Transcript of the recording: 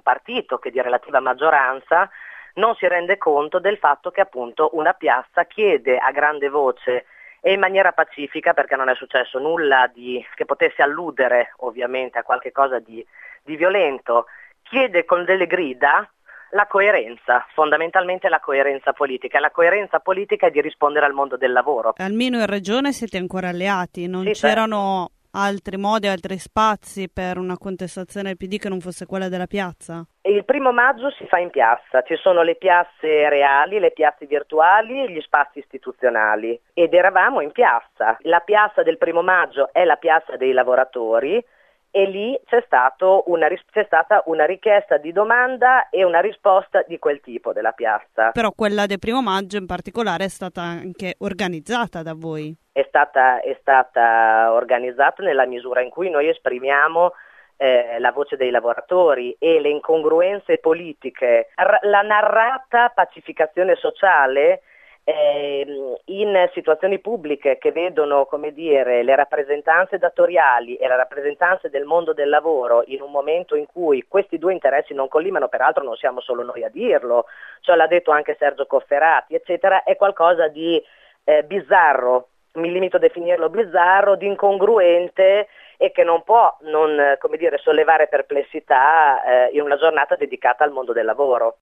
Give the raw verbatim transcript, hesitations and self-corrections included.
un partito che di relativa maggioranza non si rende conto del fatto che appunto una piazza chiede a grande voce e in maniera pacifica, perché non è successo nulla di, che potesse alludere ovviamente a qualche cosa di, di violento, chiede con delle grida la coerenza, fondamentalmente la coerenza politica. La coerenza politica è di rispondere al mondo del lavoro. Almeno in regione siete ancora alleati, non Sì, c'erano certo. altri modi, altri spazi per una contestazione del P D che non fosse quella della piazza? Il primo maggio si fa in piazza, ci sono le piazze reali, le piazze virtuali e gli spazi istituzionali ed eravamo in piazza. La piazza del primo maggio è la piazza dei lavoratori e lì c'è, stato una, c'è stata una richiesta di domanda e una risposta di quel tipo della piazza. Però quella del primo maggio in particolare è stata anche organizzata da voi? È stata, è stata organizzata nella misura in cui noi esprimiamo eh, la voce dei lavoratori e le incongruenze politiche, la narrata pacificazione sociale Eh, in situazioni pubbliche che vedono, come dire, le rappresentanze datoriali e le rappresentanze del mondo del lavoro in un momento in cui questi due interessi non collimano, peraltro non siamo solo noi a dirlo, cioè l'ha detto anche Sergio Cofferati, eccetera, è qualcosa di eh, bizzarro, mi limito a definirlo bizzarro, di incongruente e che non può non, come dire, sollevare perplessità eh, in una giornata dedicata al mondo del lavoro.